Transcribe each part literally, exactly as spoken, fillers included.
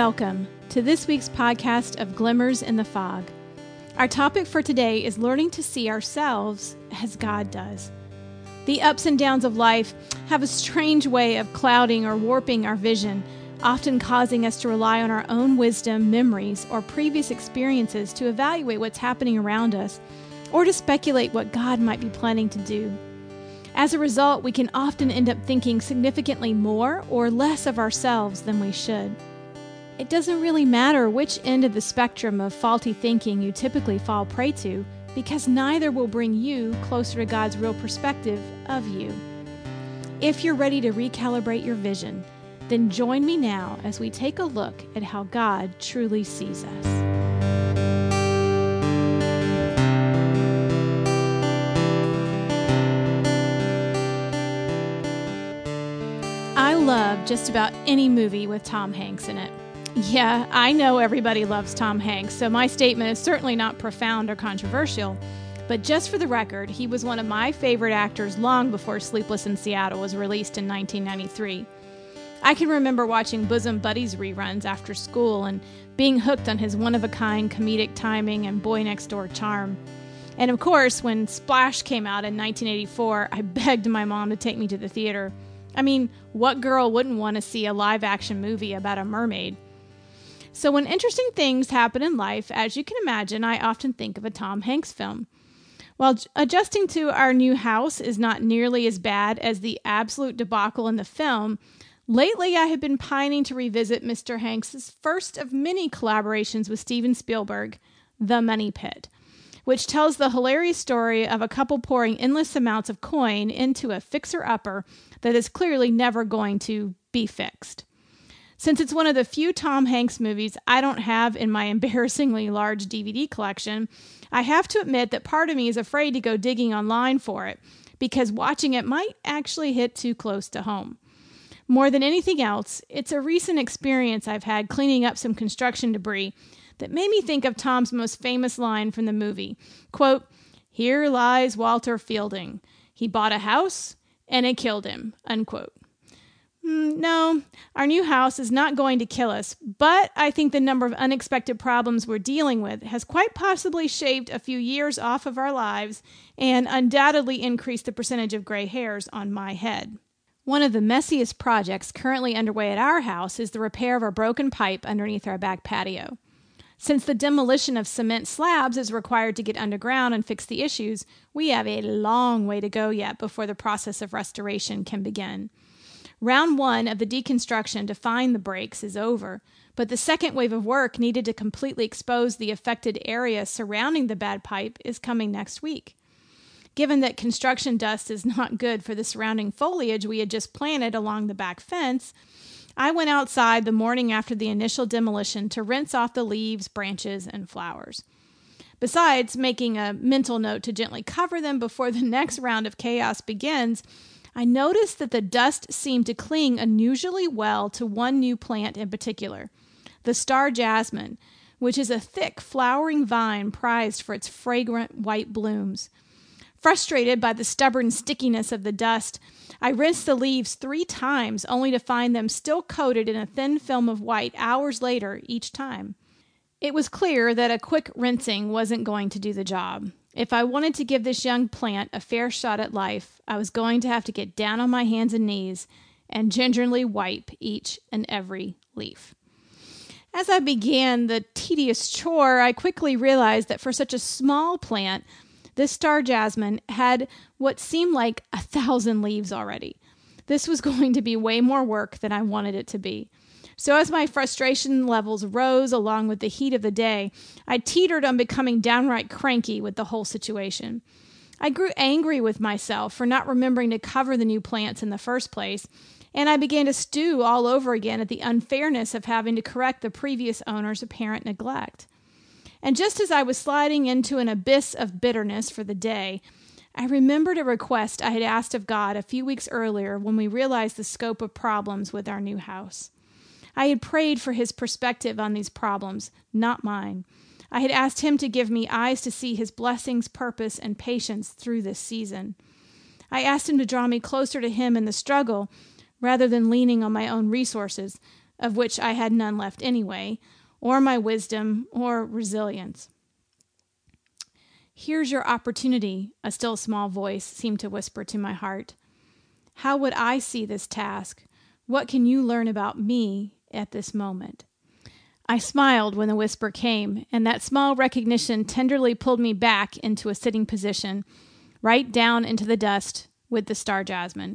Welcome to this week's podcast of Glimmers in the Fog. Our topic for today is learning to see ourselves as God does. The ups and downs of life have a strange way of clouding or warping our vision, often causing us to rely on our own wisdom, memories, or previous experiences to evaluate what's happening around us, or to speculate what God might be planning to do. As a result, we can often end up thinking significantly more or less of ourselves than we should. It doesn't really matter which end of the spectrum of faulty thinking you typically fall prey to, because neither will bring you closer to God's real perspective of you. If you're ready to recalibrate your vision, then join me now as we take a look at how God truly sees us. I love just about any movie with Tom Hanks in it. Yeah, I know everybody loves Tom Hanks, so my statement is certainly not profound or controversial. But just for the record, he was one of my favorite actors long before Sleepless in Seattle was released in nineteen ninety-three. I can remember watching Bosom Buddies reruns after school and being hooked on his one-of-a-kind comedic timing and boy-next-door charm. And of course, when Splash came out in nineteen eighty-four, I begged my mom to take me to the theater. I mean, what girl wouldn't want to see a live-action movie about a mermaid? So when interesting things happen in life, as you can imagine, I often think of a Tom Hanks film. While adjusting to our new house is not nearly as bad as the absolute debacle in the film, lately I have been pining to revisit Mister Hanks' first of many collaborations with Steven Spielberg, The Money Pit, which tells the hilarious story of a couple pouring endless amounts of coin into a fixer-upper that is clearly never going to be fixed. Since it's one of the few Tom Hanks movies I don't have in my embarrassingly large D V D collection, I have to admit that part of me is afraid to go digging online for it, because watching it might actually hit too close to home. More than anything else, it's a recent experience I've had cleaning up some construction debris that made me think of Tom's most famous line from the movie. Quote, "Here lies Walter Fielding. He bought a house and it killed him." Unquote. No, our new house is not going to kill us, but I think the number of unexpected problems we're dealing with has quite possibly shaved a few years off of our lives and undoubtedly increased the percentage of gray hairs on my head. One of the messiest projects currently underway at our house is the repair of a broken pipe underneath our back patio. Since the demolition of cement slabs is required to get underground and fix the issues, we have a long way to go yet before the process of restoration can begin. Round one of the deconstruction to find the breaks is over, but the second wave of work needed to completely expose the affected area surrounding the bad pipe is coming next week. Given that construction dust is not good for the surrounding foliage we had just planted along the back fence, I went outside the morning after the initial demolition to rinse off the leaves, branches, and flowers. Besides making a mental note to gently cover them before the next round of chaos begins, I noticed that the dust seemed to cling unusually well to one new plant in particular, the star jasmine, which is a thick, flowering vine prized for its fragrant white blooms. Frustrated by the stubborn stickiness of the dust, I rinsed the leaves three times, only to find them still coated in a thin film of white hours later each time. It was clear that a quick rinsing wasn't going to do the job. If I wanted to give this young plant a fair shot at life, I was going to have to get down on my hands and knees and gingerly wipe each and every leaf. As I began the tedious chore, I quickly realized that for such a small plant, this star jasmine had what seemed like a thousand leaves already. This was going to be way more work than I wanted it to be. So as my frustration levels rose along with the heat of the day, I teetered on becoming downright cranky with the whole situation. I grew angry with myself for not remembering to cover the new plants in the first place, and I began to stew all over again at the unfairness of having to correct the previous owner's apparent neglect. And just as I was sliding into an abyss of bitterness for the day, I remembered a request I had asked of God a few weeks earlier when we realized the scope of problems with our new house. I had prayed for his perspective on these problems, not mine. I had asked him to give me eyes to see his blessings, purpose, and patience through this season. I asked him to draw me closer to him in the struggle, rather than leaning on my own resources, of which I had none left anyway, or my wisdom or resilience. "Here's your opportunity," a still small voice seemed to whisper to my heart. "How would I see this task? What can you learn about me at this moment?" I smiled when the whisper came, and that small recognition tenderly pulled me back into a sitting position, right down into the dust with the star jasmine.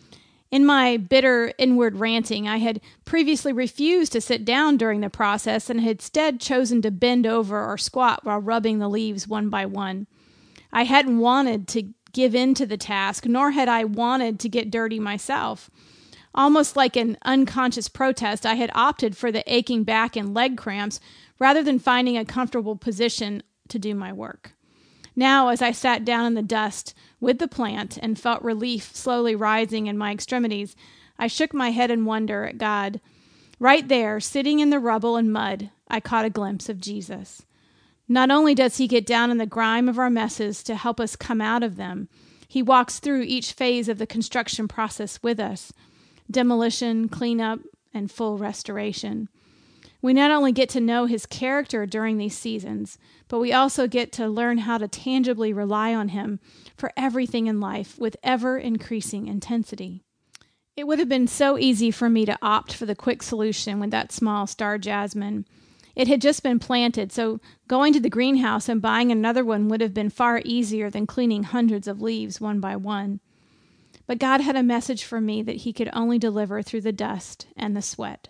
In my bitter inward ranting, I had previously refused to sit down during the process and had instead chosen to bend over or squat while rubbing the leaves one by one. I hadn't wanted to give in to the task, nor had I wanted to get dirty myself. Almost like an unconscious protest, I had opted for the aching back and leg cramps rather than finding a comfortable position to do my work. Now, as I sat down in the dust with the plant and felt relief slowly rising in my extremities, I shook my head in wonder at God. Right there, sitting in the rubble and mud, I caught a glimpse of Jesus. Not only does he get down in the grime of our messes to help us come out of them, he walks through each phase of the construction process with us: demolition, cleanup, and full restoration. We not only get to know his character during these seasons, but we also get to learn how to tangibly rely on him for everything in life with ever-increasing intensity. It would have been so easy for me to opt for the quick solution with that small star jasmine. It had just been planted, so going to the greenhouse and buying another one would have been far easier than cleaning hundreds of leaves one by one. But God had a message for me that he could only deliver through the dust and the sweat.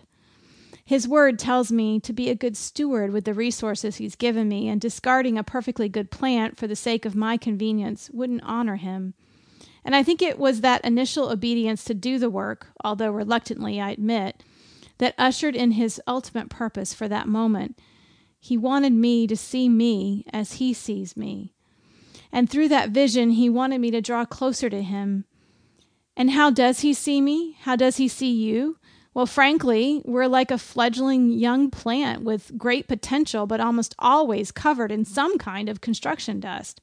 His word tells me to be a good steward with the resources he's given me, and discarding a perfectly good plant for the sake of my convenience wouldn't honor him. And I think it was that initial obedience to do the work, although reluctantly, I admit, that ushered in his ultimate purpose for that moment. He wanted me to see me as he sees me. And through that vision, he wanted me to draw closer to him. And how does he see me? How does he see you? Well, frankly, we're like a fledgling young plant with great potential, but almost always covered in some kind of construction dust.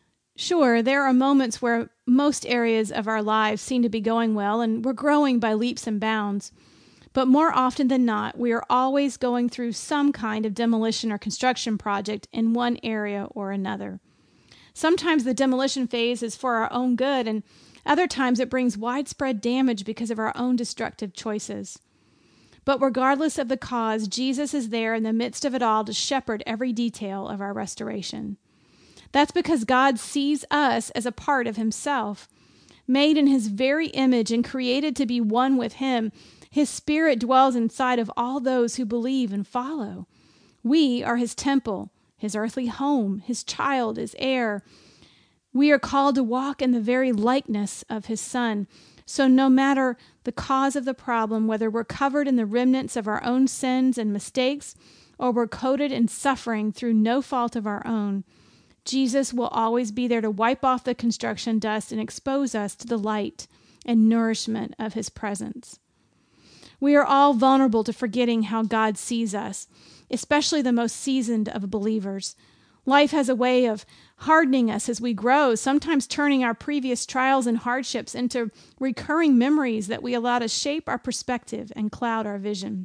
Sure, there are moments where most areas of our lives seem to be going well and we're growing by leaps and bounds. But more often than not, we are always going through some kind of demolition or construction project in one area or another. Sometimes the demolition phase is for our own good, and other times it brings widespread damage because of our own destructive choices. But regardless of the cause, Jesus is there in the midst of it all to shepherd every detail of our restoration. That's because God sees us as a part of himself. Made in his very image and created to be one with him, his spirit dwells inside of all those who believe and follow. We are his temple, his earthly home, his child, his heir. We are called to walk in the very likeness of his Son. So no matter the cause of the problem, whether we're covered in the remnants of our own sins and mistakes, or we're coated in suffering through no fault of our own, Jesus will always be there to wipe off the construction dust and expose us to the light and nourishment of his presence. We are all vulnerable to forgetting how God sees us, especially the most seasoned of believers. Life has a way of hardening us as we grow, sometimes turning our previous trials and hardships into recurring memories that we allow to shape our perspective and cloud our vision.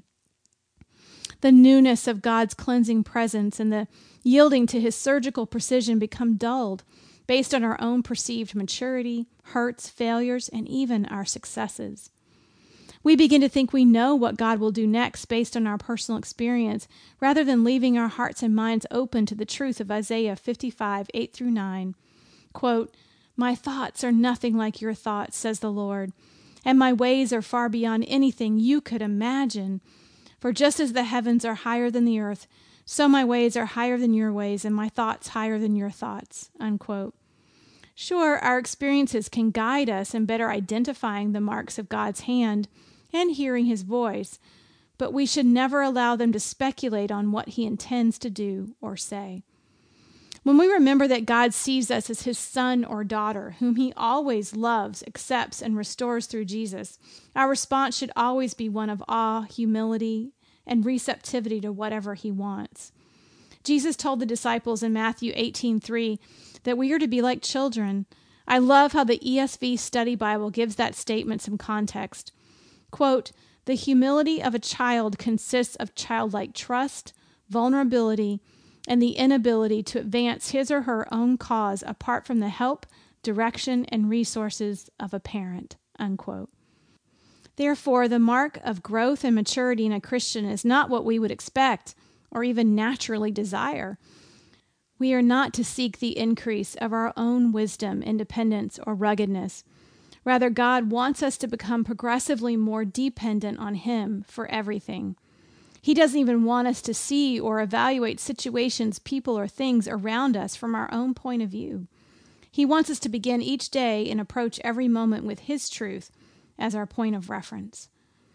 The newness of God's cleansing presence and the yielding to his surgical precision become dulled based on our own perceived maturity, hurts, failures, and even our successes. We begin to think we know what God will do next based on our personal experience, rather than leaving our hearts and minds open to the truth of Isaiah fifty-five, eight through nine. Quote, "My thoughts are nothing like your thoughts, says the Lord, and my ways are far beyond anything you could imagine. For just as the heavens are higher than the earth, so my ways are higher than your ways, and my thoughts higher than your thoughts." Unquote. Sure, our experiences can guide us in better identifying the marks of God's hand and hearing his voice, but we should never allow them to speculate on what he intends to do or say. When we remember that God sees us as his son or daughter, whom he always loves, accepts, and restores through Jesus, our response should always be one of awe, humility, and receptivity to whatever he wants. Jesus told the disciples in Matthew eighteen three that we are to be like children. I love how the E S V Study Bible gives that statement some context. Quote, The humility of a child consists of childlike trust, vulnerability, and the inability to advance his or her own cause apart from the help, direction, and resources of a parent." Unquote. Therefore, the mark of growth and maturity in a Christian is not what we would expect or even naturally desire. We are not to seek the increase of our own wisdom, independence, or ruggedness. Rather, God wants us to become progressively more dependent on Him for everything. He doesn't even want us to see or evaluate situations, people, or things around us from our own point of view. He wants us to begin each day and approach every moment with His truth as our point of reference.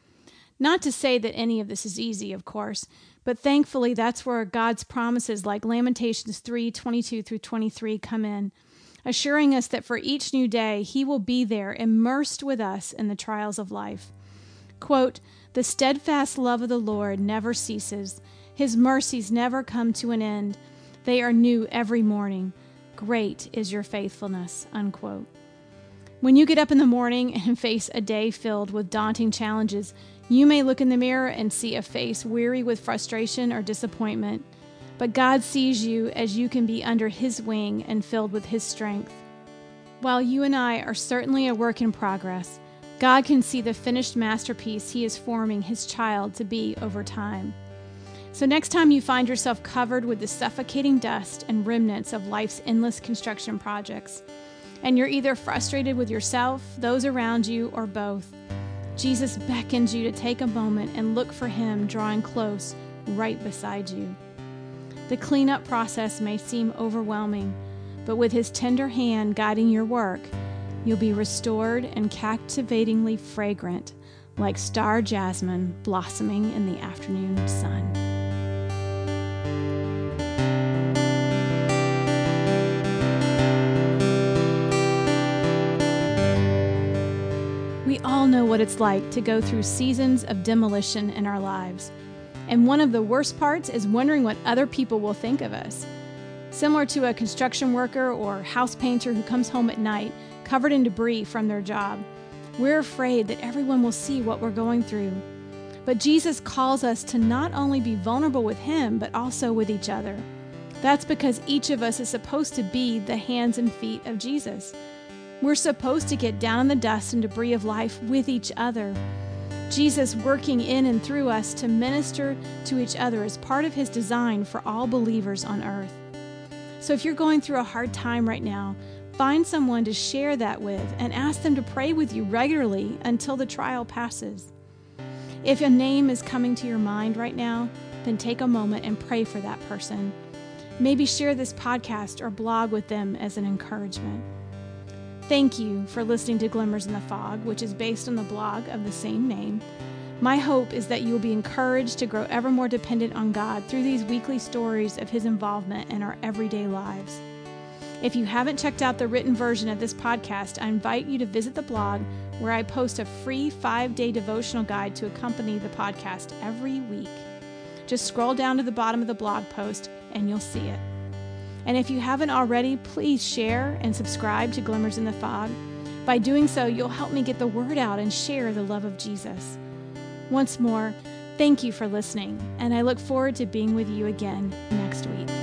Not to say that any of this is easy, of course, but thankfully that's where God's promises like Lamentations three twenty-two through twenty-three come in, assuring us that for each new day He will be there, immersed with us in the trials of life. Quote, "The steadfast love of the Lord never ceases. His mercies never come to an end. They are new every morning. Great is your faithfulness." Unquote. When you get up in the morning and face a day filled with daunting challenges, you may look in the mirror and see a face weary with frustration or disappointment, but God sees you as you can be under His wing and filled with His strength. While you and I are certainly a work in progress, God can see the finished masterpiece He is forming His child to be over time. So next time you find yourself covered with the suffocating dust and remnants of life's endless construction projects, and you're either frustrated with yourself, those around you, or both, Jesus beckons you to take a moment and look for Him drawing close right beside you. The cleanup process may seem overwhelming, but with His tender hand guiding your work, you'll be restored and captivatingly fragrant, like star jasmine blossoming in the afternoon sun. We all know what it's like to go through seasons of demolition in our lives. And one of the worst parts is wondering what other people will think of us. Similar to a construction worker or house painter who comes home at night covered in debris from their job, we're afraid that everyone will see what we're going through. But Jesus calls us to not only be vulnerable with Him, but also with each other. That's because each of us is supposed to be the hands and feet of Jesus. We're supposed to get down in the dust and debris of life with each other. Jesus working in and through us to minister to each other is part of His design for all believers on earth. So if you're going through a hard time right now, find someone to share that with and ask them to pray with you regularly until the trial passes. If a name is coming to your mind right now, then take a moment and pray for that person. Maybe share this podcast or blog with them as an encouragement. Thank you for listening to Glimmers in the Fog, which is based on the blog of the same name. My hope is that you will be encouraged to grow ever more dependent on God through these weekly stories of His involvement in our everyday lives. If you haven't checked out the written version of this podcast, I invite you to visit the blog where I post a free five-day devotional guide to accompany the podcast every week. Just scroll down to the bottom of the blog post and you'll see it. And if you haven't already, please share and subscribe to Glimmers in the Fog. By doing so, you'll help me get the word out and share the love of Jesus. Once more, thank you for listening, and I look forward to being with you again next week.